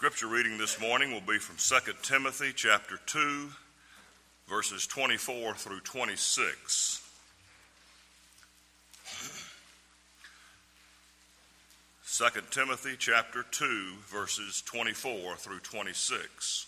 Scripture reading this morning will be from 2 Timothy chapter 2, verses 24 through 26. 2 Timothy chapter 2, verses 24 through 26.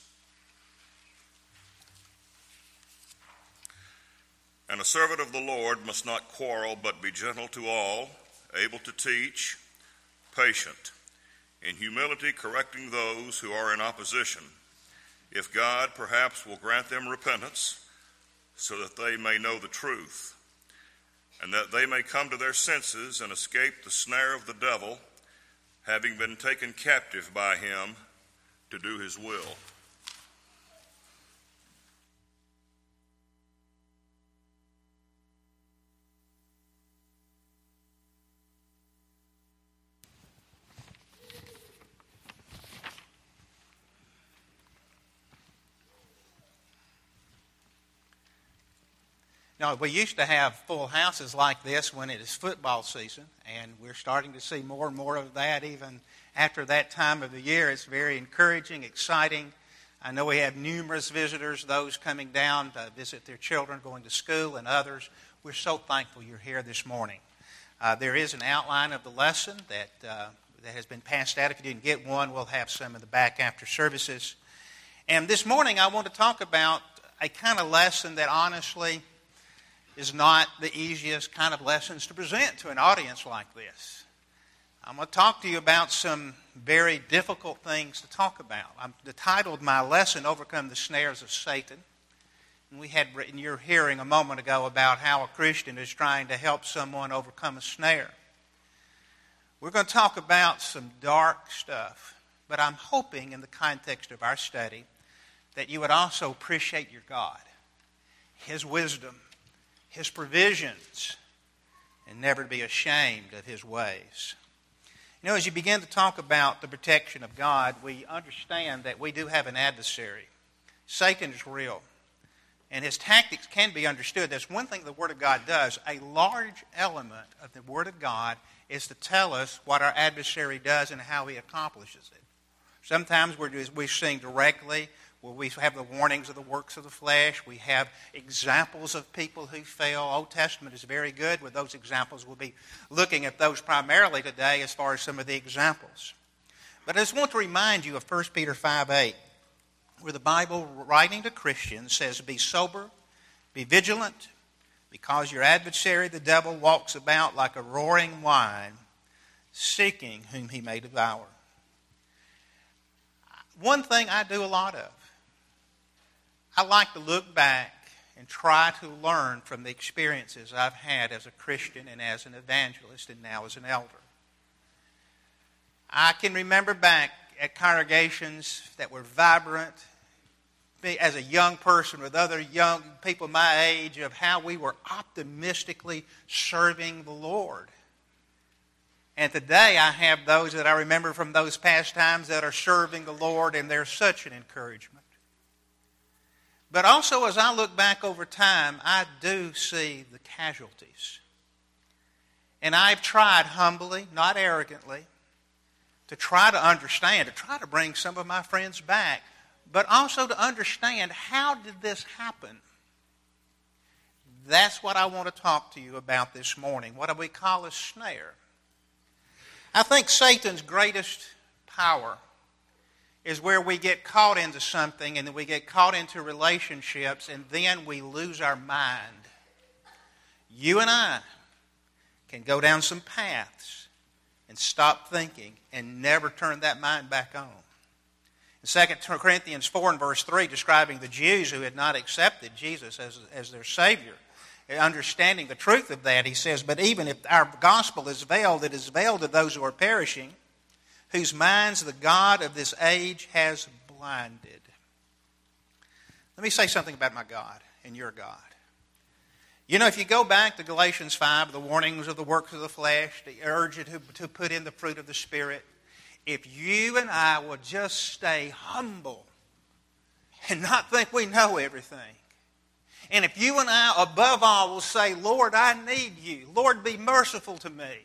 And a servant of the Lord must not quarrel, but be gentle to all, able to teach, patient, in humility correcting those who are in opposition, if God perhaps will grant them repentance, so that they may know the truth, and that they may come to their senses and escape the snare of the devil, having been taken captive by him to do his will. Now, we used to have full houses like this when it is football season, and we're starting to see more and more of that even after that time of the year. It's very encouraging, exciting. I know we have numerous visitors, those coming down to visit their children, going to school, and others. We're so thankful you're here this morning. There is an outline of the lesson that has been passed out. If you didn't get one, we'll have some in the back after services. And this morning I want to talk about a kind of lesson that honestly is not the easiest kind of lessons to present to an audience like this. I'm going to talk to you about some very difficult things to talk about. I've titled my lesson, Overcome the Snares of Satan. And we had in your hearing a moment ago about how a Christian is trying to help someone overcome a snare. We're going to talk about some dark stuff, but I'm hoping in the context of our study that you would also appreciate your God, His wisdom, His provisions, and never be ashamed of His ways. You know, as you begin to talk about the protection of God, we understand that we do have an adversary. Satan is real, and his tactics can be understood. That's one thing the Word of God does. A large element of the Word of God is to tell us what our adversary does and how he accomplishes it. Sometimes we're seeing directly where we have the warnings of the works of the flesh. We have examples of people who fail. Old Testament is very good with those examples. We'll be looking at those primarily today as far as some of the examples. But I just want to remind you of 1 Peter 5:8, where the Bible, writing to Christians, says, "Be sober, be vigilant, because your adversary, the devil, walks about like a roaring lion, seeking whom he may devour." One thing I do a lot of, I like to look back and try to learn from the experiences I've had as a Christian and as an evangelist and now as an elder. I can remember back at congregations that were vibrant, as a young person with other young people my age, of how we were optimistically serving the Lord. And today I have those that I remember from those past times that are serving the Lord, and they're such an encouragement. But also, as I look back over time, I do see the casualties. And I've tried humbly, not arrogantly, to try to understand, to try to bring some of my friends back, but also to understand, how did this happen? That's what I want to talk to you about this morning. What do we call a snare? I think Satan's greatest power is where we get caught into something, and then we get caught into relationships, and then we lose our mind. You and I can go down some paths and stop thinking and never turn that mind back on. In 2 Corinthians 4 and verse 3, describing the Jews who had not accepted Jesus as their Savior, understanding the truth of that, he says, "But even if our gospel is veiled, it is veiled to those who are perishing, whose minds the God of this age has blinded." Let me say something about my God and your God. You know, if you go back to Galatians 5, the warnings of the works of the flesh, the urge to put in the fruit of the Spirit, if you and I will just stay humble and not think we know everything, and if you and I, above all, will say, "Lord, I need you. Lord, be merciful to me.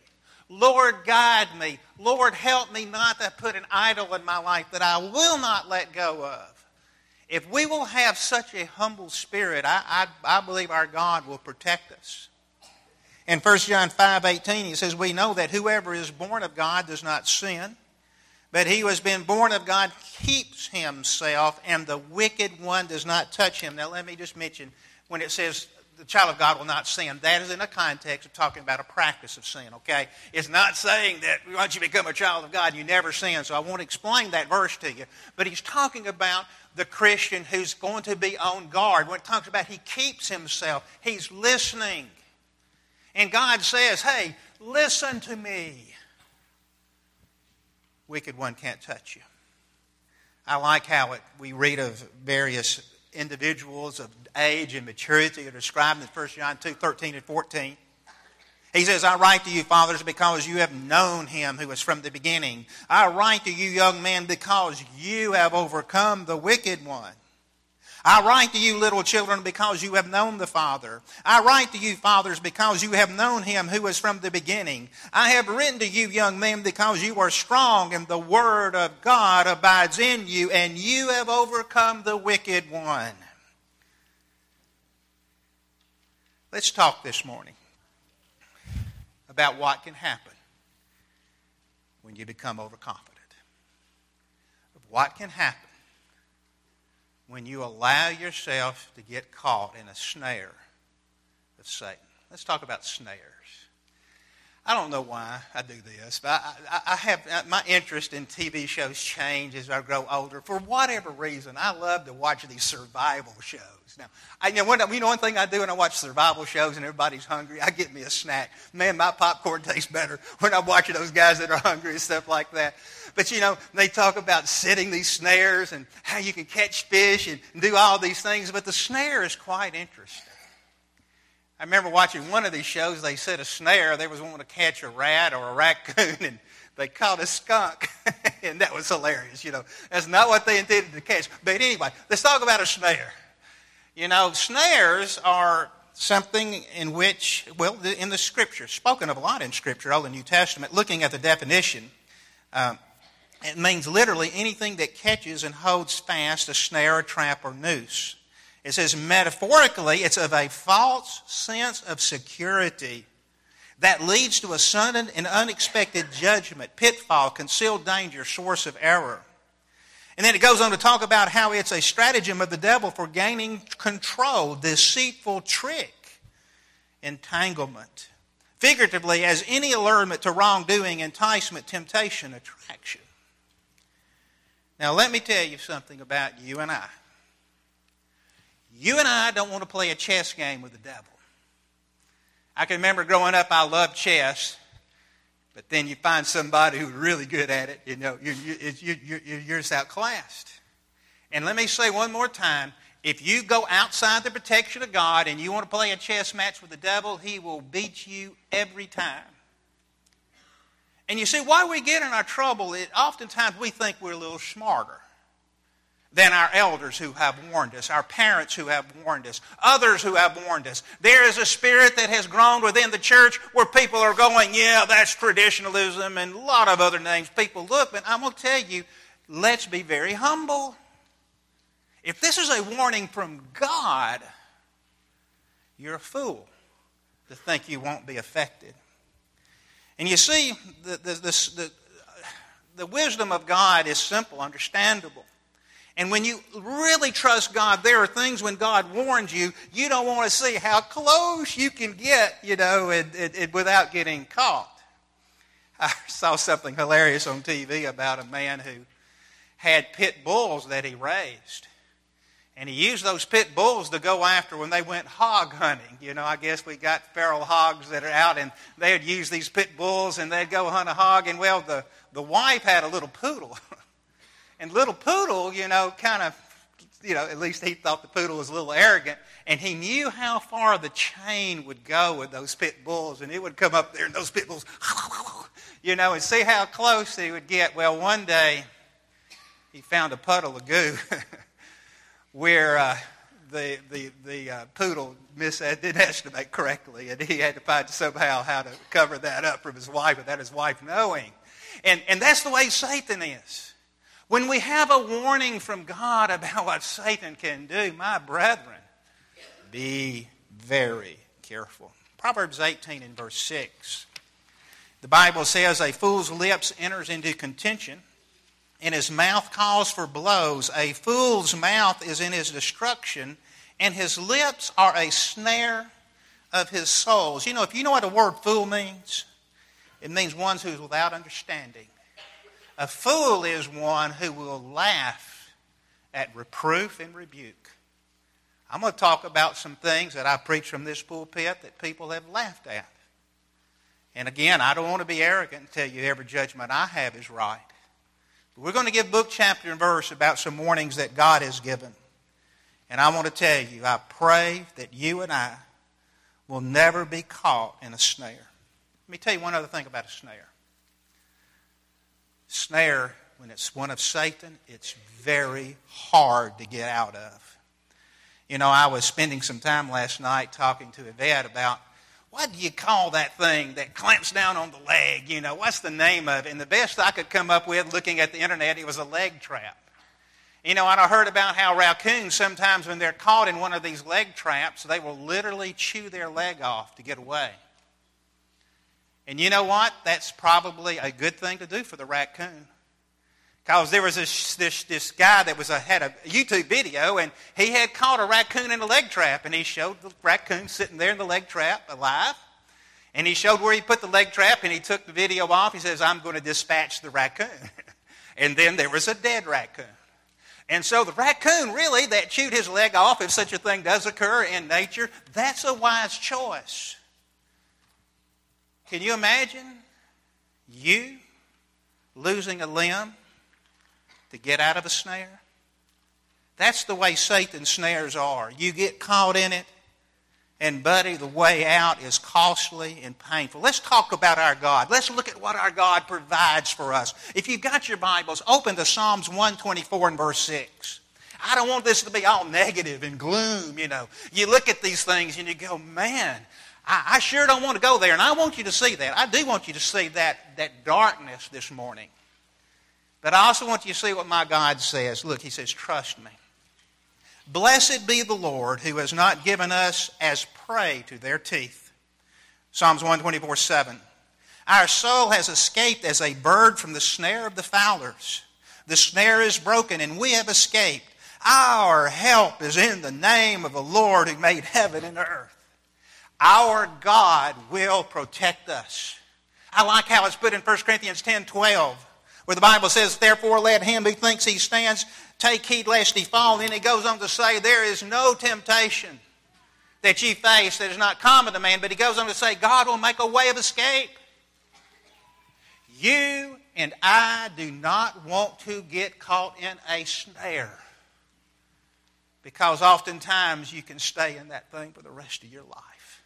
Lord, guide me. Lord, help me not to put an idol in my life that I will not let go of. If we will have such a humble spirit, I believe our God will protect us. In 1 John 5:18, he says, we know that whoever is born of God does not sin, but he who has been born of God keeps himself, and the wicked one does not touch him. Now let me just mention, when it says the child of God will not sin, that is in a context of talking about a practice of sin, okay? It's not saying that once you become a child of God, you never sin, so I won't explain that verse to you. But he's talking about the Christian who's going to be on guard. When it talks about he keeps himself, he's listening. And God says, hey, listen to me. Wicked one can't touch you. I like how we read of various individuals of age and maturity are described in 1 John 2:13 and 14. He says, I write to you, fathers, because you have known him who is from the beginning. I write to you, young men, because you have overcome the wicked one. I write to you, little children, because you have known the Father. I write to you, fathers, because you have known him who is from the beginning. I have written to you, young men, because you are strong, and the word of God abides in you, and you have overcome the wicked one. Let's talk this morning about what can happen when you become overconfident. What can happen when you allow yourself to get caught in a snare of Satan. Let's talk about snares. I don't know why I do this, but I have my interest in TV shows change as I grow older. For whatever reason, I love to watch these survival shows. Now, one thing I do when I watch survival shows and everybody's hungry, I get me a snack. Man, my popcorn tastes better when I'm watching those guys that are hungry and stuff like that. But, they talk about setting these snares and how you can catch fish and do all these things. But the snare is quite interesting. I remember watching one of these shows. They set a snare. They was wanting to catch a rat or a raccoon, and they caught a skunk. And that was hilarious, That's not what they intended to catch. But anyway, let's talk about a snare. Snares are something in which, in the Scripture, spoken of a lot in Scripture, Old and New Testament, looking at the definition, it means literally anything that catches and holds fast a snare, a trap, or noose. It says metaphorically, it's of a false sense of security that leads to a sudden and unexpected judgment, pitfall, concealed danger, source of error. And then it goes on to talk about how it's a stratagem of the devil for gaining control, deceitful trick, entanglement. Figuratively, as any allurement to wrongdoing, enticement, temptation, attraction. Now, let me tell you something about you and I. You and I don't want to play a chess game with the devil. I can remember growing up, I loved chess. But then you find somebody who's really good at it, you're just outclassed. And let me say one more time, if you go outside the protection of God and you want to play a chess match with the devil, he will beat you every time. And you see, why we get in our trouble, oftentimes we think we're a little smarter than our elders who have warned us, our parents who have warned us, others who have warned us. There is a spirit that has grown within the church where people are going, yeah, that's traditionalism and a lot of other names people look. But I'm going to tell you, let's be very humble. If this is a warning from God, you're a fool to think you won't be affected. And you see, the wisdom of God is simple, understandable. And when you really trust God, there are things when God warns you, you don't want to see how close you can get, and without getting caught. I saw something hilarious on TV about a man who had pit bulls that he raised. And he used those pit bulls to go after when they went hog hunting. I guess we got feral hogs that are out, and they would use these pit bulls, and they'd go hunt a hog. And, the wife had a little poodle. And little poodle, at least he thought the poodle was a little arrogant. And he knew how far the chain would go with those pit bulls. And it would come up there and those pit bulls, and see how close he would get. Well, one day he found a puddle of goo where the poodle didn't estimate correctly, and he had to find somehow how to cover that up from his wife without his wife knowing. And that's the way Satan is. When we have a warning from God about what Satan can do, my brethren, be very careful. Proverbs 18 and verse 6. The Bible says, a fool's lips enters into contention, and his mouth calls for blows. A fool's mouth is in his destruction, and his lips are a snare of his souls. You know, if you know what the word fool means, it means one who's without understanding. A fool is one who will laugh at reproof and rebuke. I'm going to talk about some things that I preach from this pulpit that people have laughed at. And again, I don't want to be arrogant and tell you every judgment I have is right. But we're going to give book, chapter, and verse about some warnings that God has given. And I want to tell you, I pray that you and I will never be caught in a snare. Let me tell you one other thing about a snare. Snare, when it's one of Satan, it's very hard to get out of. You know, I was spending some time last night talking to Yvette about what do you call that thing that clamps down on the leg? You know, what's the name of it? And the best I could come up with looking at the internet, it was a leg trap. You know, and I heard about how raccoons sometimes when they're caught in one of these leg traps, they will literally chew their leg off to get away. And you know what? That's probably a good thing to do for the raccoon. Because there was this guy that had a YouTube video, and he had caught a raccoon in a leg trap, and he showed the raccoon sitting there in the leg trap alive. And he showed where he put the leg trap, and he took the video off. He says, I'm going to dispatch the raccoon. And then there was a dead raccoon. And so the raccoon really that chewed his leg off, if such a thing does occur in nature, that's a wise choice. Can you imagine you losing a limb to get out of a snare? That's the way Satan's snares are. You get caught in it, and buddy, the way out is costly and painful. Let's talk about our God. Let's look at what our God provides for us. If you've got your Bibles, open to Psalms 124 and verse 6. I don't want this to be all negative and gloom, you know. You look at these things and you go, man, I sure don't want to go there. And I want you to see that. I do want you to see that darkness this morning. But I also want you to see what my God says. Look, he says, trust me. Blessed be the Lord who has not given us as prey to their teeth. Psalms 124:7. Our soul has escaped as a bird from the snare of the fowlers. The snare is broken and we have escaped. Our help is in the name of the Lord who made heaven and earth. Our God will protect us. I like how it's put in 1 Corinthians 10:12, where the Bible says, therefore let him who thinks he stands take heed lest he fall. And then it goes on to say, there is no temptation that ye face that is not common to man. But he goes on to say, God will make a way of escape. You and I do not want to get caught in a snare, because oftentimes you can stay in that thing for the rest of your life.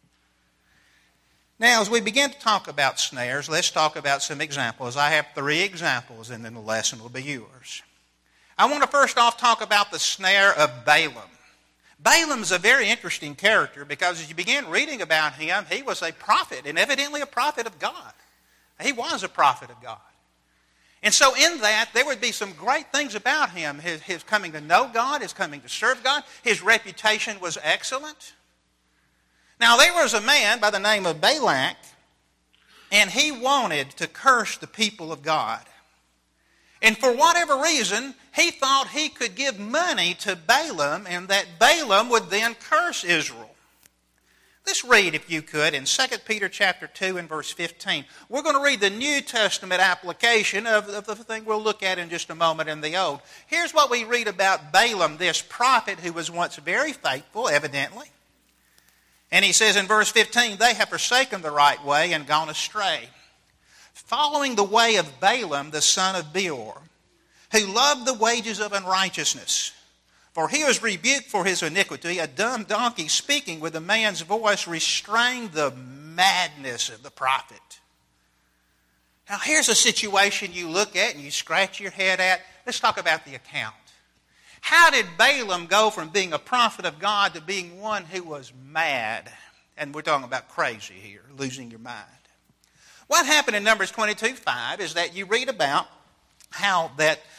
Now, as we begin to talk about snares, let's talk about some examples. I have 3 examples, and then the lesson will be yours. I want to first off talk about the snare of Balaam. Balaam is a very interesting character because as you begin reading about him, he was a prophet, and evidently a prophet of God. He was a prophet of God. And so in that, there would be some great things about him. His coming to know God, his coming to serve God. His reputation was excellent. Now, there was a man by the name of Balak, and he wanted to curse the people of God. And for whatever reason, he thought he could give money to Balaam and that Balaam would then curse Israel. Let's read, if you could, in 2 Peter chapter 2 and verse 15. We're going to read the New Testament application of the thing we'll look at in just a moment in the Old. Here's what we read about Balaam, this prophet who was once very faithful, evidently. And he says in verse 15, they have forsaken the right way and gone astray, following the way of Balaam the son of Beor, who loved the wages of unrighteousness. For he was rebuked for his iniquity. A dumb donkey speaking with a man's voice restrained the madness of the prophet. Now here's a situation you look at and you scratch your head at. Let's talk about the account. How did Balaam go from being a prophet of God to being one who was mad? And we're talking about crazy here, losing your mind. What happened in Numbers 22:5 is that you read about how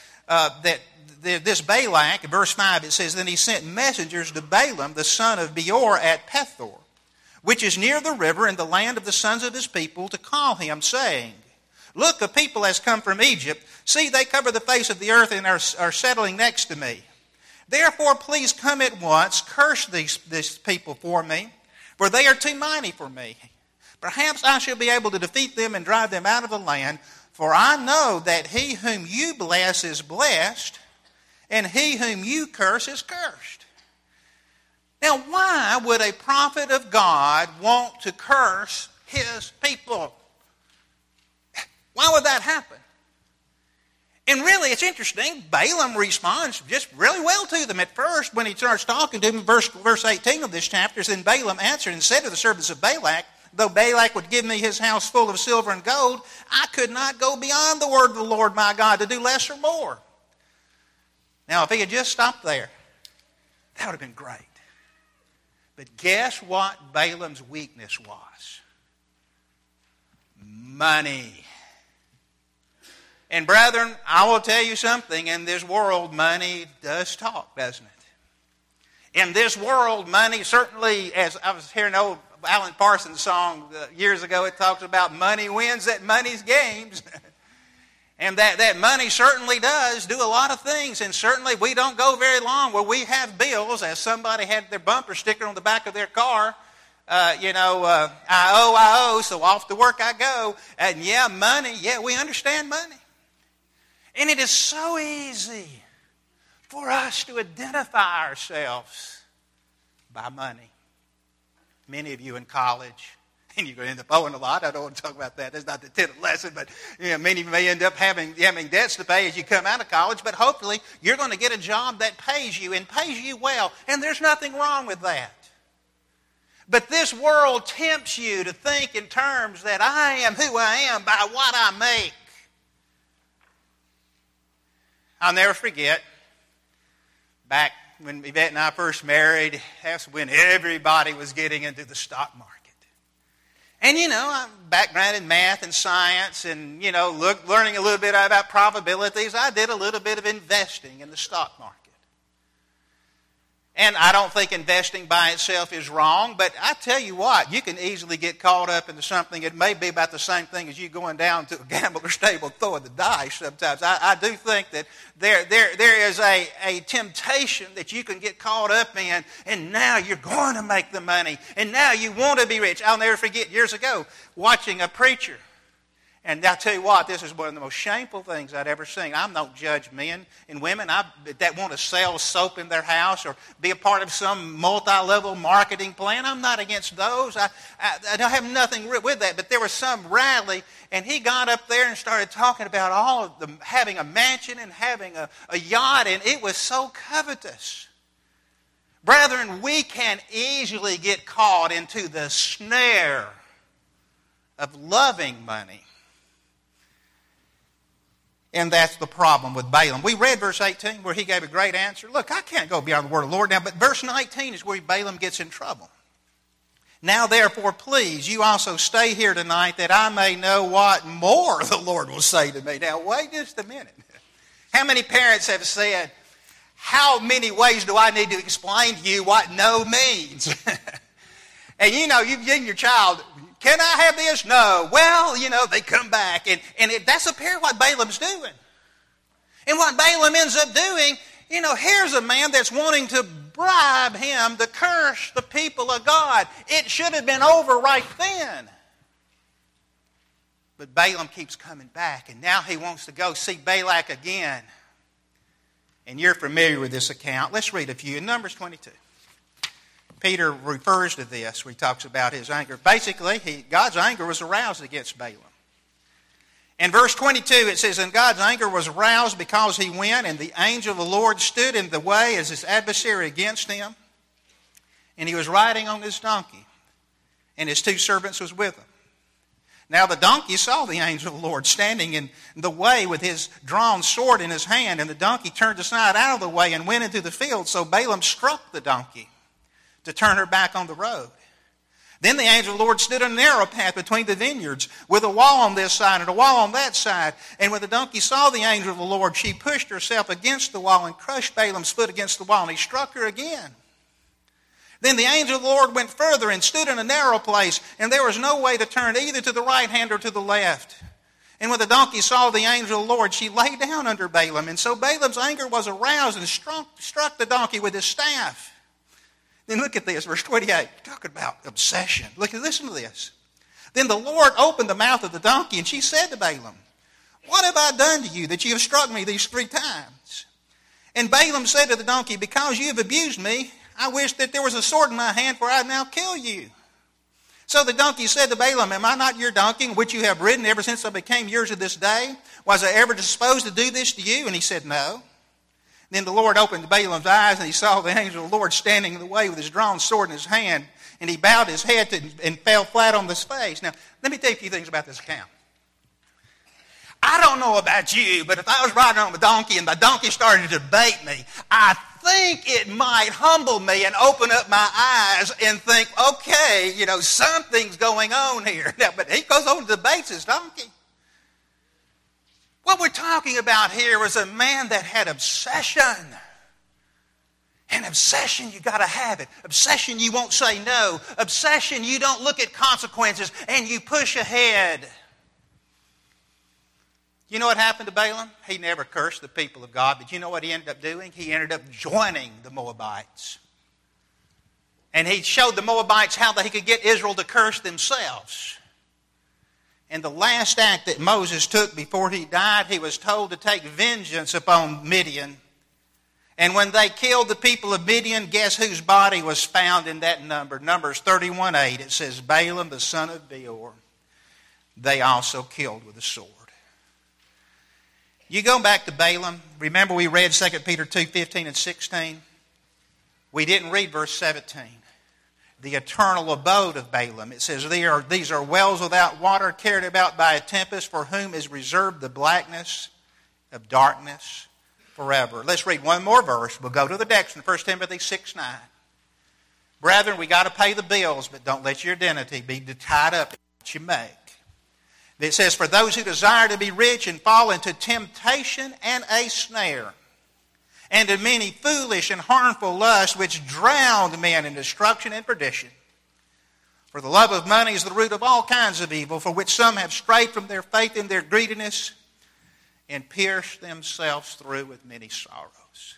this Balak, in verse 5, it says, Then he sent messengers to Balaam, the son of Beor, at Pethor, which is near the river in the land of the sons of his people, to call him, saying, Look, a people has come from Egypt. See, they cover the face of the earth and are settling next to me. Therefore, please come at once, curse this people for me, for they are too mighty for me. Perhaps I shall be able to defeat them and drive them out of the land, for I know that he whom you bless is blessed, and he whom you curse is cursed. Now, why would a prophet of God want to curse his people? Why would that happen? And really, it's interesting. Balaam responds just really well to them at first when he starts talking to them. Verse 18 of this chapter, Then Balaam answered and said to the servants of Balak, Though Balak would give me his house full of silver and gold, I could not go beyond the word of the Lord my God to do less or more. Now, if he had just stopped there, that would have been great. But guess what Balaam's weakness was? Money. And brethren, I will tell you something. In this world, money does talk, doesn't it? In this world, money certainly, as I was hearing an old Alan Parsons song years ago, it talks about money wins at money's games. And that money certainly does do a lot of things. And certainly we don't go very long where we have bills, as somebody had their bumper sticker on the back of their car. I owe, so off to work I go. And money, we understand money. And it is so easy for us to identify ourselves by money. Many of you in college, and you're going to end up owing a lot. I don't want to talk about that. That's not the 10th lesson, but many of you may end up having debts to pay as you come out of college, but hopefully you're going to get a job that pays you and pays you well, and there's nothing wrong with that. But this world tempts you to think in terms that I am who I am by what I make. I'll never forget, back when Yvette and I first married, that's when everybody was getting into the stock market. And I'm background in math and science and, learning a little bit about probabilities. I did a little bit of investing in the stock market. And I don't think investing by itself is wrong, but I tell you what, you can easily get caught up into something. It may be about the same thing as you going down to a gambler's table throwing the dice sometimes. I do think that there is a temptation that you can get caught up in, and now you're going to make the money, and now you want to be rich. I'll never forget years ago watching a preacher. And I'll tell you what, this is one of the most shameful things I'd ever seen. I don't judge men and women that want to sell soap in their house or be a part of some multi-level marketing plan. I'm not against those. I don't have nothing with that. But there was some rally, and he got up there and started talking about all of them having a mansion and having a yacht, and it was so covetous. Brethren, we can easily get caught into the snare of loving money. And that's the problem with Balaam. We read verse 18 where he gave a great answer. Look, I can't go beyond the word of the Lord now, but verse 19 is where Balaam gets in trouble. Now therefore, please, you also stay here tonight that I may know what more the Lord will say to me. Now, wait just a minute. How many parents have said, how many ways do I need to explain to you what no means? And you've given your child, can I have this? No. Well, they come back. And that's apparently what Balaam's doing. And what Balaam ends up doing, here's a man that's wanting to bribe him to curse the people of God. It should have been over right then. But Balaam keeps coming back. And now he wants to go see Balak again. And you're familiar with this account. Let's read a few. In Numbers 22. Peter refers to this where he talks about his anger. Basically, God's anger was aroused against Balaam. In verse 22, it says, And God's anger was aroused because he went, and the angel of the Lord stood in the way as his adversary against him. And he was riding on his donkey, and his two servants was with him. Now the donkey saw the angel of the Lord standing in the way with his drawn sword in his hand, and the donkey turned aside out of the way and went into the field. So Balaam struck the donkey to turn her back on the road. Then the angel of the Lord stood in a narrow path between the vineyards, with a wall on this side and a wall on that side. And when the donkey saw the angel of the Lord, she pushed herself against the wall and crushed Balaam's foot against the wall, and he struck her again. Then the angel of the Lord went further and stood in a narrow place, and there was no way to turn either to the right hand or to the left. And when the donkey saw the angel of the Lord, she lay down under Balaam. And so Balaam's anger was aroused and struck the donkey with his staff. Then look at this, verse 28, talking about obsession. Listen to this. Then the Lord opened the mouth of the donkey, and she said to Balaam, "What have I done to you that you have struck me these 3 times?" And Balaam said to the donkey, "Because you have abused me, I wish that there was a sword in my hand, for I'd now kill you." So the donkey said to Balaam, "Am I not your donkey, in which you have ridden ever since I became yours to this day? Was I ever disposed to do this to you?" And he said, "No." Then the Lord opened Balaam's eyes, and he saw the angel of the Lord standing in the way with his drawn sword in his hand, and he bowed his head and fell flat on his face. Now, let me tell you a few things about this account. I don't know about you, but if I was riding on a donkey and the donkey started to debate me, I think it might humble me and open up my eyes and think, okay, something's going on here. Now, but he goes on to debate his donkey. What we're talking about here is a man that had obsession. And obsession, you got to have it. Obsession, you won't say no. Obsession, you don't look at consequences and you push ahead. You know what happened to Balaam? He never cursed the people of God, but you know what he ended up doing? He ended up joining the Moabites. And he showed the Moabites how that he could get Israel to curse themselves. And the last act that Moses took before he died, he was told to take vengeance upon Midian. And when they killed the people of Midian, guess whose body was found in that number? Numbers 31:8. It says, Balaam the son of Beor, they also killed with a sword. You go back to Balaam. Remember we read 2 Peter 2:15 and 16? We didn't read verse 17. The eternal abode of Balaam. It says, these are wells without water, carried about by a tempest, for whom is reserved the blackness of darkness forever. Let's read one more verse. We'll go to the next one, 1 Timothy 6:9. Brethren, we got to pay the bills, but don't let your identity be tied up in what you make. It says, for those who desire to be rich and fall into temptation and a snare, and to many foolish and harmful lusts which drown men in destruction and perdition. For the love of money is the root of all kinds of evil, for which some have strayed from their faith in their greediness and pierced themselves through with many sorrows.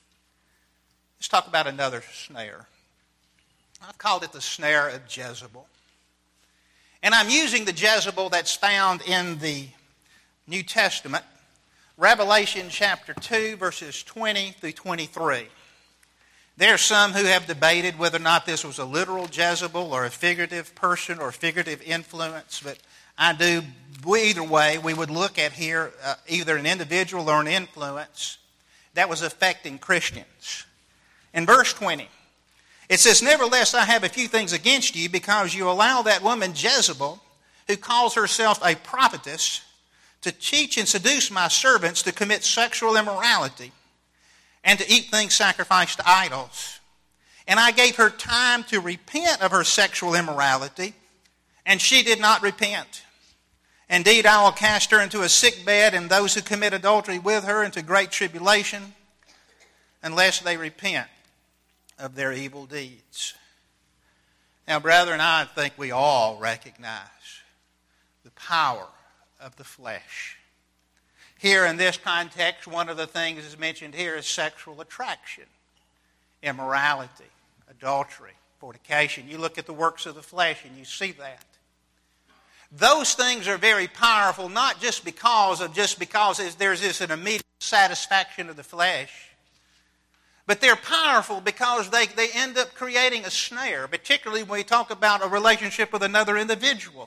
Let's talk about another snare. I've called it the snare of Jezebel. And I'm using the Jezebel that's found in the New Testament, Revelation chapter 2, verses 20 through 23. There are some who have debated whether or not this was a literal Jezebel or a figurative person or figurative influence, but either way, we would look at here either an individual or an influence that was affecting Christians. In verse 20, it says, nevertheless, I have a few things against you, because you allow that woman Jezebel, who calls herself a prophetess, to teach and seduce my servants to commit sexual immorality and to eat things sacrificed to idols. And I gave her time to repent of her sexual immorality, and she did not repent. Indeed, I will cast her into a sick bed, and those who commit adultery with her into great tribulation, unless they repent of their evil deeds. Now, brethren, I think we all recognize the power of the flesh. Here in this context, one of the things that's mentioned here is sexual attraction, immorality, adultery, fornication. You look at the works of the flesh and you see that. Those things are very powerful, not just because there's an immediate satisfaction of the flesh, but they're powerful because they end up creating a snare, particularly when we talk about a relationship with another individual.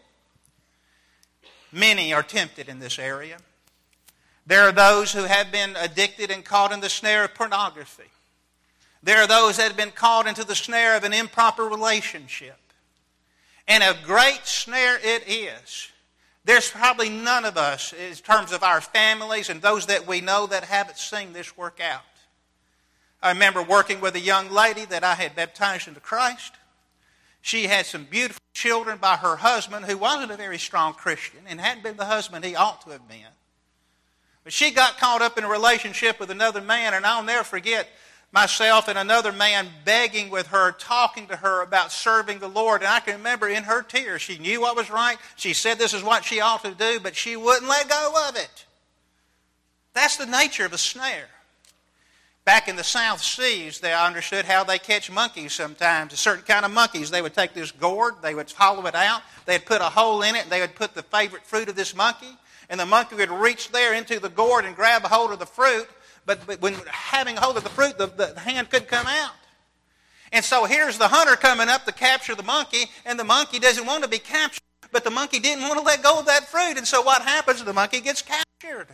Many are tempted in this area. There are those who have been addicted and caught in the snare of pornography. There are those that have been caught into the snare of an improper relationship. And a great snare it is. There's probably none of us, in terms of our families and those that we know, that haven't seen this work out. I remember working with a young lady that I had baptized into Christ. She had some beautiful children by her husband, who wasn't a very strong Christian and hadn't been the husband he ought to have been. But she got caught up in a relationship with another man, and I'll never forget myself and another man begging with her, talking to her about serving the Lord. And I can remember in her tears, she knew what was right. She said this is what she ought to do, but she wouldn't let go of it. That's the nature of a snare. Back in the South Seas, they understood how they catch monkeys sometimes. A certain kind of monkeys, they would take this gourd, they would hollow it out, they'd put a hole in it, and they would put the favorite fruit of this monkey, and the monkey would reach there into the gourd and grab a hold of the fruit, but when having hold of the fruit, the hand couldn't come out. And so here's the hunter coming up to capture the monkey, and the monkey doesn't want to be captured, but the monkey didn't want to let go of that fruit, and so what happens? The monkey gets captured.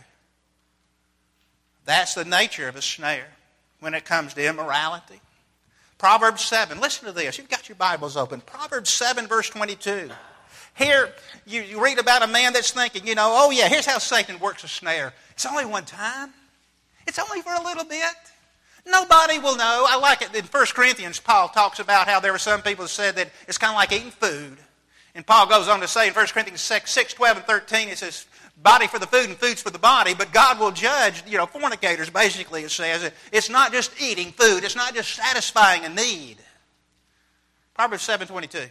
That's the nature of a snare when it comes to immorality. Proverbs 7, listen to this. You've got your Bibles open. Proverbs 7, verse 22. Here, you read about a man that's thinking, oh yeah, here's how Satan works a snare. It's only one time. It's only for a little bit. Nobody will know. I like it. In 1 Corinthians, Paul talks about how there were some people who said that it's kind of like eating food. And Paul goes on to say in 1 Corinthians 6, 12, and 13, it says, body for the food and food's for the body, but God will judge, fornicators, basically, it says. It's not just eating food. It's not just satisfying a need. Proverbs 7:22.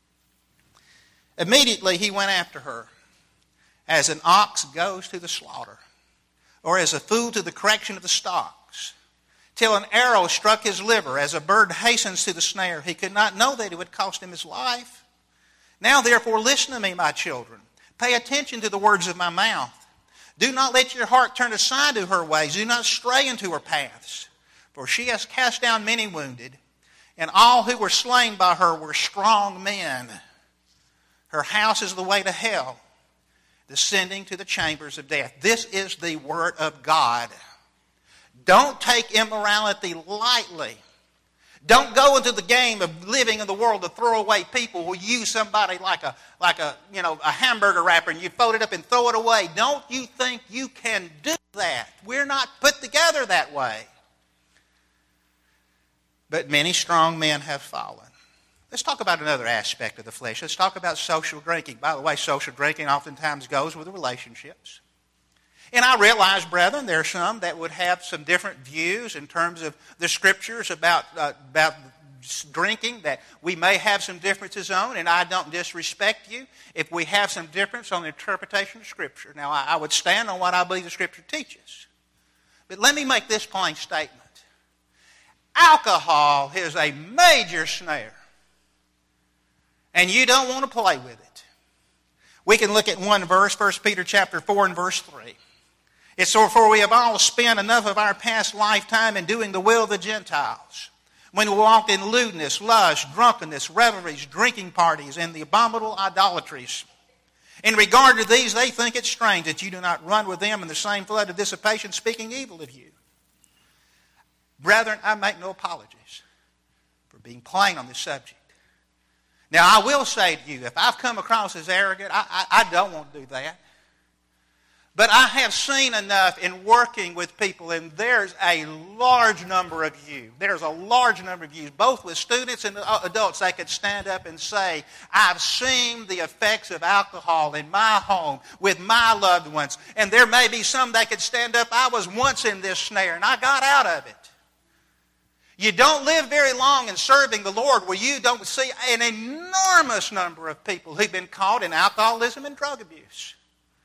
Immediately he went after her, as an ox goes to the slaughter, or as a fool to the correction of the stocks, till an arrow struck his liver, as a bird hastens to the snare. He could not know that it would cost him his life. Now therefore listen to me, my children. Pay attention to the words of my mouth. Do not let your heart turn aside to her ways. Do not stray into her paths. For she has cast down many wounded, and all who were slain by her were strong men. Her house is the way to hell, descending to the chambers of death. This is the word of God. Don't take immorality lightly. Don't go into the game of living in the world to throw away people who use somebody like a hamburger wrapper and you fold it up and throw it away. Don't you think you can do that? We're not put together that way. But many strong men have fallen. Let's talk about another aspect of the flesh. Let's talk about social drinking. By the way, social drinking oftentimes goes with relationships. And I realize, brethren, there are some that would have some different views in terms of the Scriptures about drinking that we may have some differences on, and I don't disrespect you if we have some difference on the interpretation of Scripture. Now, I would stand on what I believe the Scripture teaches. But let me make this plain statement. Alcohol is a major snare, and you don't want to play with it. We can look at one verse, 1 Peter chapter 4 and verse 3. It's so, for we have all spent enough of our past lifetime in doing the will of the Gentiles, when we walked in lewdness, lust, drunkenness, revelries, drinking parties, and the abominable idolatries. In regard to these, they think it strange that you do not run with them in the same flood of dissipation, speaking evil of you. Brethren, I make no apologies for being plain on this subject. Now, I will say to you, if I've come across as arrogant, I don't want to do that. But I have seen enough in working with people, and there's a large number of you. There's a large number of you, both with students and adults, that could stand up and say, I've seen the effects of alcohol in my home with my loved ones. And there may be some that could stand up, I was once in this snare, and I got out of it. You don't live very long in serving the Lord where you don't see an enormous number of people who've been caught in alcoholism and drug abuse.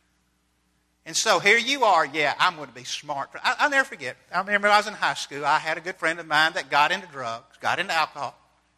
And so here you are, I'm going to be smart. I'll never forget. I remember I was in high school. I had a good friend of mine that got into drugs, got into alcohol.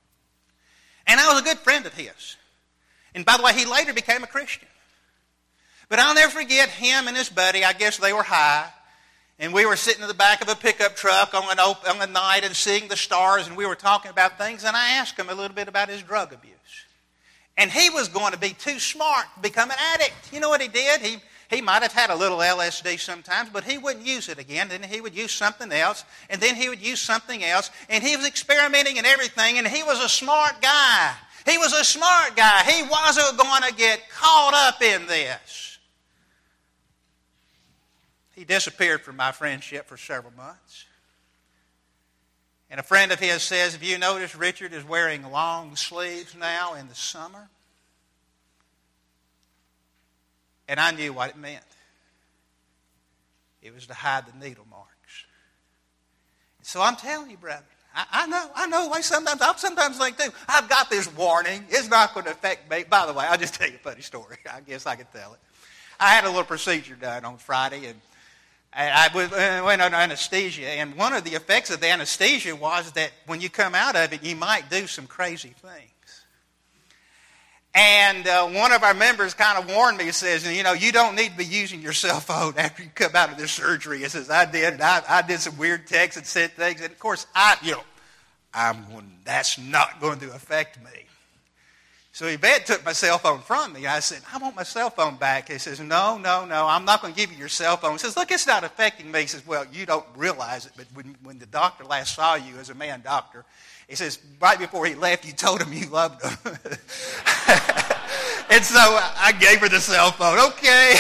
And I was a good friend of his. And by the way, he later became a Christian. But I'll never forget him and his buddy. I guess they were high. And we were sitting in the back of a pickup truck on a night and seeing the stars, and we were talking about things, and I asked him a little bit about his drug abuse. And he was going to be too smart to become an addict. You know what he did? He might have had a little LSD sometimes, but he wouldn't use it again. Then he would use something else, and then he would use something else, and he was experimenting and everything, and he was a smart guy. He was a smart guy. He wasn't going to get caught up in this. he disappeared from my friendship for several months. And a friend of his says, have you noticed Richard is wearing long sleeves now in the summer? And I knew what it meant. It was to hide the needle marks. So I'm telling you, brethren, I know. Like I'll sometimes think too, I've got this warning. It's not going to affect me. By the way, I'll just tell you a funny story. I guess I could tell it. I had a little procedure done on Friday, and I went under anesthesia. And one of the effects of the anesthesia was that when you come out of it, you might do some crazy things. And one of our members kind of warned me. He says, you don't need to be using your cell phone after you come out of this surgery. He says, I did. And I did some weird texts and said things. And, of course, that's not going to affect me. So Yvette took my cell phone from me. I said, I want my cell phone back. He says, no, I'm not going to give you your cell phone. He says, look, it's not affecting me. He says, well, you don't realize it, but when the doctor last saw you as a man doctor, he says, right before he left, you told him you loved him. And so I gave her the cell phone. Okay.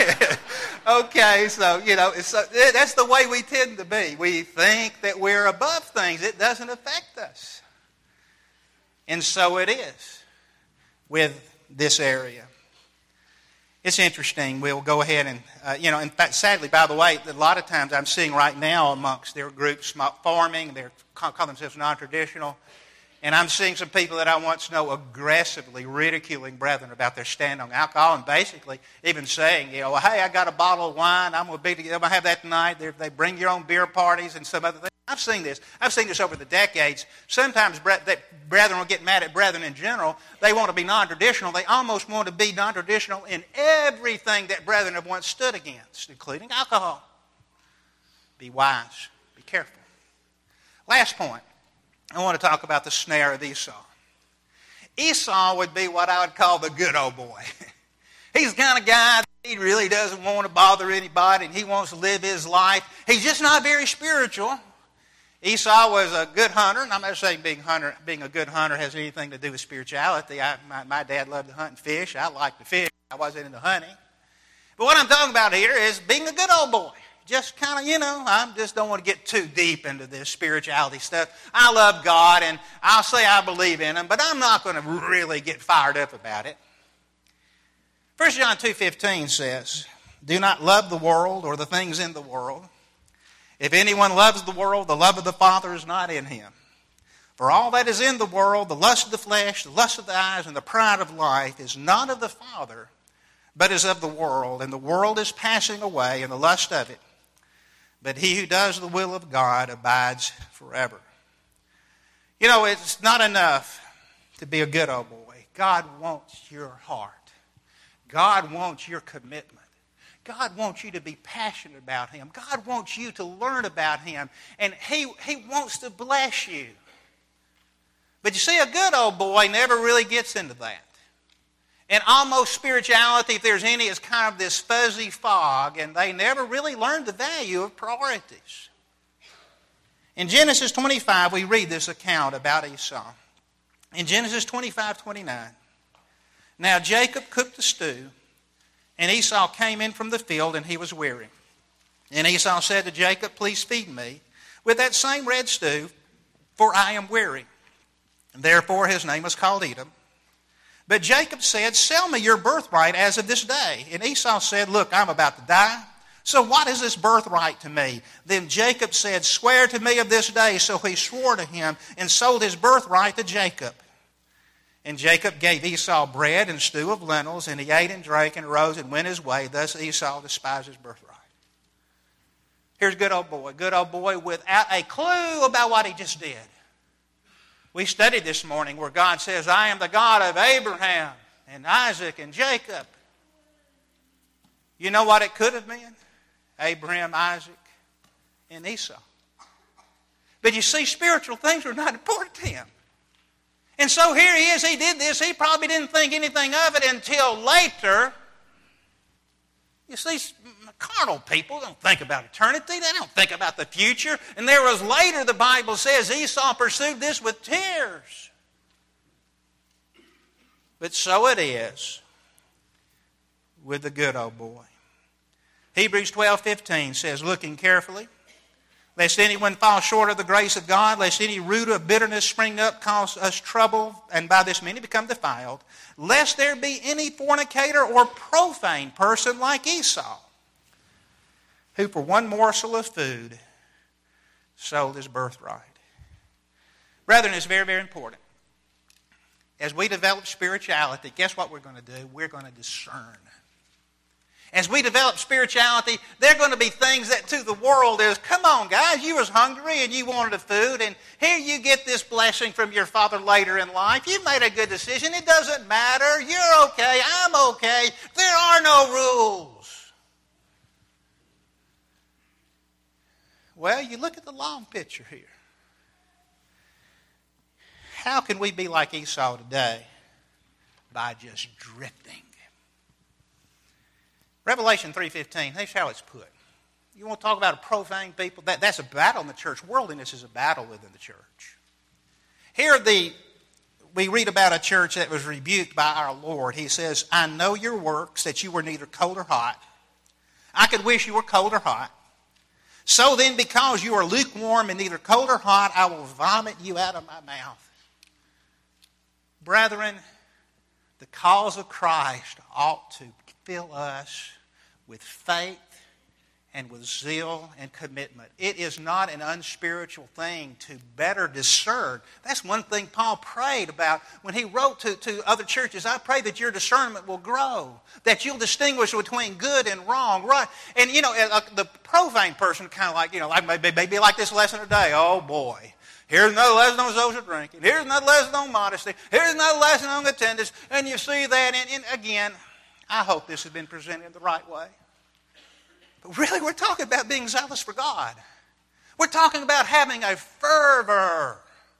Okay, so, that's the way we tend to be. We think that we're above things. It doesn't affect us. And so it is with this area. It's interesting. We'll go ahead and, in fact, sadly, by the way, a lot of times I'm seeing right now amongst their groups forming, they call themselves non-traditional, and I'm seeing some people that I once know aggressively ridiculing brethren about their stand on alcohol and basically even saying, hey, I got a bottle of wine, I'm going to have that tonight. They bring your own beer parties and some other things. I've seen this over the decades. Sometimes brethren will get mad at brethren in general. They want to be non-traditional. They almost want to be non-traditional in everything that brethren have once stood against, including alcohol. Be wise. Be careful. Last point. I want to talk about the snare of Esau. Esau would be what I would call the good old boy. He's the kind of guy that he really doesn't want to bother anybody and he wants to live his life. He's just not very spiritual. Esau was a good hunter, and I'm not saying being a good hunter has anything to do with spirituality. My dad loved to hunt and fish. I liked to fish. I wasn't into hunting. But what I'm talking about here is being a good old boy. Just kind of, I just don't want to get too deep into this spirituality stuff. I love God, and I'll say I believe in Him, but I'm not going to really get fired up about it. 1 John 2:15 says, do not love the world or the things in the world. If anyone loves the world, the love of the Father is not in him. For all that is in the world, the lust of the flesh, the lust of the eyes, and the pride of life is not of the Father, but is of the world. And the world is passing away, and the lust of it. But he who does the will of God abides forever. It's not enough to be a good old boy. God wants your heart. God wants your commitment. God wants you to be passionate about Him. God wants you to learn about Him. And He wants to bless you. But you see, a good old boy never really gets into that. And almost spirituality, if there's any, is kind of this fuzzy fog, and they never really learn the value of priorities. In Genesis 25, we read this account about Esau. In Genesis 25:29, now Jacob cooked the stew, and Esau came in from the field, and he was weary. And Esau said to Jacob, please feed me with that same red stew, for I am weary. And therefore his name was called Edom. But Jacob said, sell me your birthright as of this day. And Esau said, look, I'm about to die. So what is this birthright to me? Then Jacob said, swear to me of this day. So he swore to him and sold his birthright to Jacob. And Jacob gave Esau bread and stew of lentils, and he ate and drank and arose and went his way. Thus Esau despised his birthright. Here's a good old boy without a clue about what he just did. We studied this morning where God says, I am the God of Abraham and Isaac and Jacob. You know what it could have been? Abraham, Isaac, and Esau. But you see, spiritual things were not important to him. And so here he is, he did this. He probably didn't think anything of it until later. You see, carnal people don't think about eternity. They don't think about the future. And there was later, the Bible says, Esau pursued this with tears. But so it is with the good old boy. Hebrews 12:15 says, looking carefully, lest anyone fall short of the grace of God, lest any root of bitterness spring up, cause us trouble, and by this many become defiled, lest there be any fornicator or profane person like Esau, who for one morsel of food sold his birthright. Brethren, it's very, very important. As we develop spirituality, guess what we're going to do? We're going to discern. As we develop spirituality, there are going to be things that to the world is, come on guys, you was hungry and you wanted a food, and here you get this blessing from your father later in life. You made a good decision. It doesn't matter. You're okay. I'm okay. There are no rules. Well, you look at the long picture here. How can we be like Esau today? By just drifting. Revelation 3:15, here's how it's put. You want to talk about a profane people? That's a battle in the church. Worldliness is a battle within the church. Here we read about a church that was rebuked by our Lord. He says, I know your works, that you were neither cold or hot. I could wish you were cold or hot. So then, because you are lukewarm and neither cold or hot, I will vomit you out of my mouth. Brethren, the cause of Christ ought to fill us with faith and with zeal and commitment. It is not an unspiritual thing to better discern. That's one thing Paul prayed about when he wrote to other churches. I pray that your discernment will grow, that you'll distinguish between good and wrong, right? And, the profane person kind of like, maybe like this lesson today. Oh, boy. Here's another lesson on social drinking. Here's another lesson on modesty. Here's another lesson on attendance. And you see that, and again, I hope this has been presented the right way. But really, we're talking about being zealous for God. We're talking about having a fervor.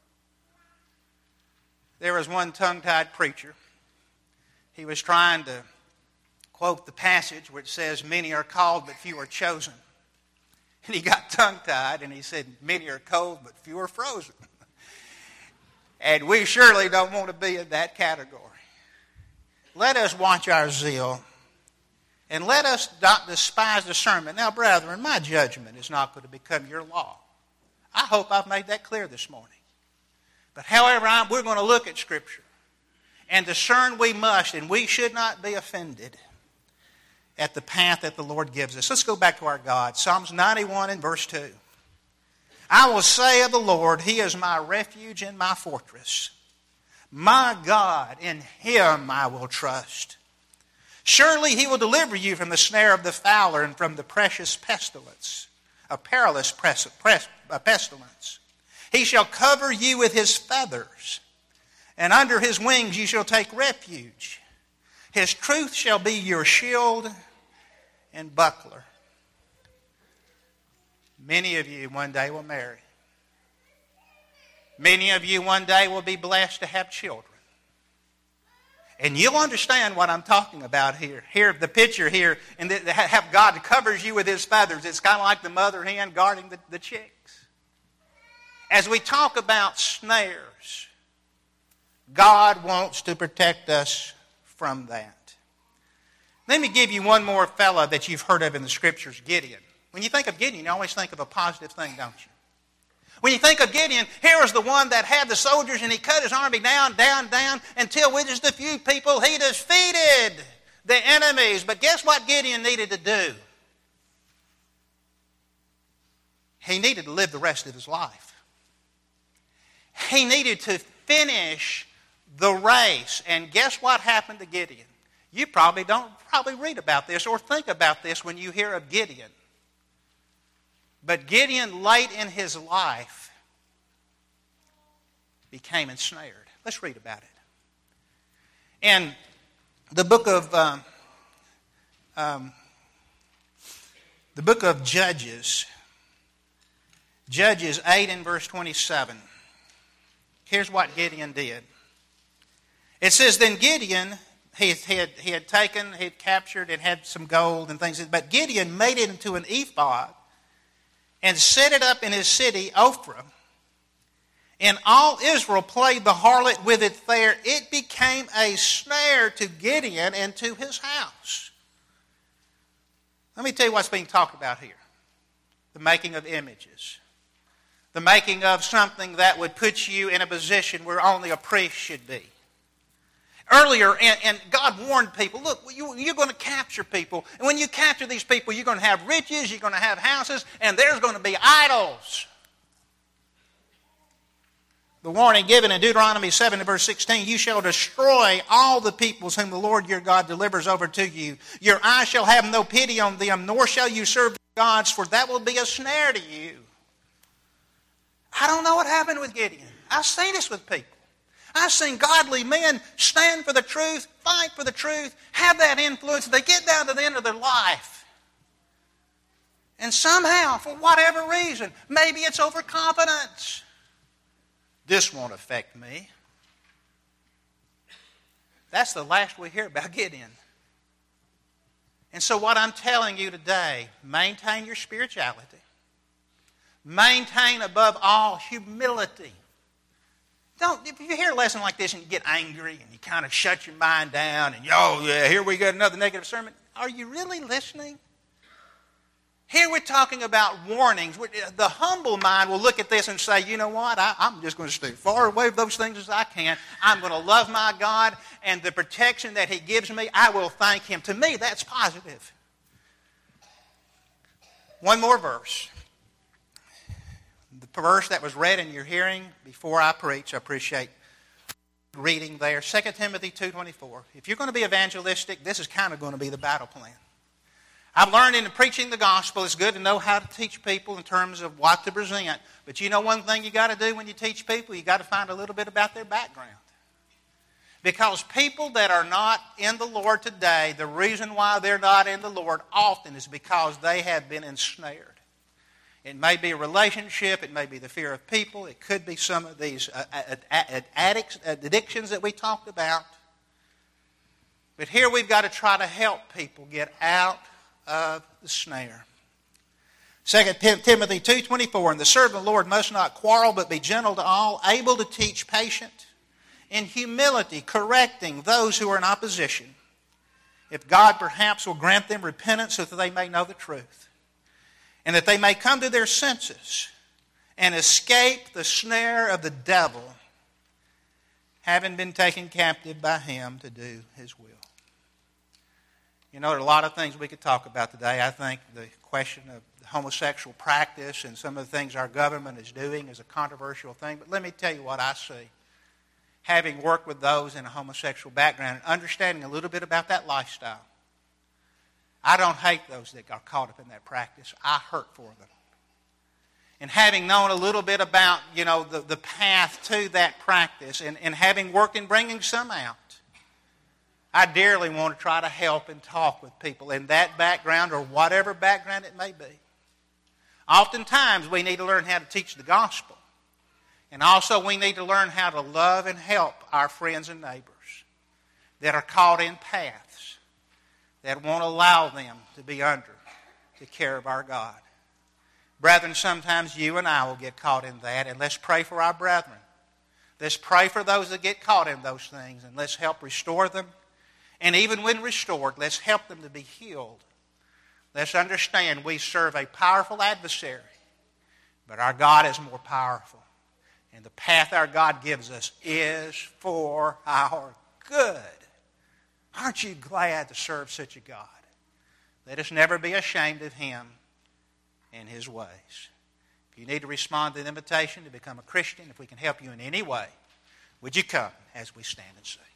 There was one tongue-tied preacher. He was trying to quote the passage which says, many are called, but few are chosen. And he got tongue-tied, and he said, many are cold, but few are frozen. And we surely don't want to be in that category. Let us watch our zeal, and let us not despise discernment. Now, brethren, my judgment is not going to become your law. I hope I've made that clear this morning. But however, we're going to look at Scripture, and discern we must, and we should not be offended at the path that the Lord gives us. Let's go back to our God. Psalms 91 and verse 2. I will say of the Lord, He is my refuge and my fortress. My God, in Him I will trust. Surely He will deliver you from the snare of the fowler and from the precious pestilence, a perilous pestilence. He shall cover you with His feathers, and under His wings you shall take refuge. His truth shall be your shield and buckler. Many of you one day will marry. Many of you one day will be blessed to have children. And you'll understand what I'm talking about here. Here, the picture here, and have God covers you with His feathers. It's kind of like the mother hen guarding the chicks. As we talk about snares, God wants to protect us from that. Let me give you one more fella that you've heard of in the Scriptures, Gideon. When you think of Gideon, you always think of a positive thing, don't you? When you think of Gideon, here was the one that had the soldiers, and he cut his army down, until with just a few people he defeated the enemies. But guess what Gideon needed to do? He needed to live the rest of his life. He needed to finish the race. And guess what happened to Gideon? You probably don't read about this or think about this when you hear of Gideon. But Gideon, late in his life, became ensnared. Let's read about it. In the book of Judges, Judges 8 and verse 27. Here's what Gideon did. It says, then Gideon, he had captured and had some gold and things, but Gideon made it into an ephod and set it up in his city, Ophrah. And all Israel played the harlot with it there. It became a snare to Gideon and to his house. Let me tell you what's being talked about here. The making of images. The making of something that would put you in a position where only a priest should be. Earlier, and God warned people, look, you're going to capture people. And when you capture these people, you're going to have riches, you're going to have houses, and there's going to be idols. The warning given in Deuteronomy 7 and verse 16, you shall destroy all the peoples whom the Lord your God delivers over to you. Your eyes shall have no pity on them, nor shall you serve the gods, for that will be a snare to you. I don't know what happened with Gideon. I've seen this with people. I've seen godly men stand for the truth, fight for the truth, have that influence. They get down to the end of their life. And somehow, for whatever reason, maybe it's overconfidence. This won't affect me. That's the last we hear about Gideon. And so what I'm telling you today, maintain your spirituality. Maintain above all humility. If you hear a lesson like this and you get angry and you kind of shut your mind down and, oh yeah, here we got another negative sermon, are you really listening? Here we're talking about warnings. The humble mind will look at this and say, you know what, I'm just going to stay far away from those things as I can. I'm going to love my God, and the protection that He gives me, I will thank Him. To me, that's positive. One more verse. The verse that was read in your hearing before I preach, I appreciate reading there. 2 Timothy 2:24. If you're going to be evangelistic, this is kind of going to be the battle plan. I've learned in preaching the gospel, it's good to know how to teach people in terms of what to present. But you know one thing you got to do when you teach people? You got to find a little bit about their background. Because people that are not in the Lord today, the reason why they're not in the Lord often is because they have been ensnared. It may be a relationship, it may be the fear of people, it could be some of these addictions that we talked about. But here we've got to try to help people get out of the snare. 2 Timothy 2:24, and the servant of the Lord must not quarrel, but be gentle to all, able to teach, patient, in humility, correcting those who are in opposition, if God perhaps will grant them repentance so that they may know the truth, and that they may come to their senses and escape the snare of the devil, having been taken captive by him to do his will. You know, there are a lot of things we could talk about today. I think the question of homosexual practice and some of the things our government is doing is a controversial thing. But let me tell you what I see. Having worked with those in a homosexual background and understanding a little bit about that lifestyle, I don't hate those that got caught up in that practice. I hurt for them. And having known a little bit about, the path to that practice and having worked in bringing some out, I dearly want to try to help and talk with people in that background or whatever background it may be. Oftentimes we need to learn how to teach the gospel. And also we need to learn how to love and help our friends and neighbors that are caught in paths that won't allow them to be under the care of our God. Brethren, sometimes you and I will get caught in that, and let's pray for our brethren. Let's pray for those that get caught in those things, and let's help restore them. And even when restored, let's help them to be healed. Let's understand we serve a powerful adversary, but our God is more powerful. And the path our God gives us is for our good. Aren't you glad to serve such a God? Let us never be ashamed of Him and His ways. If you need to respond to the invitation to become a Christian, if we can help you in any way, would you come as we stand and sing?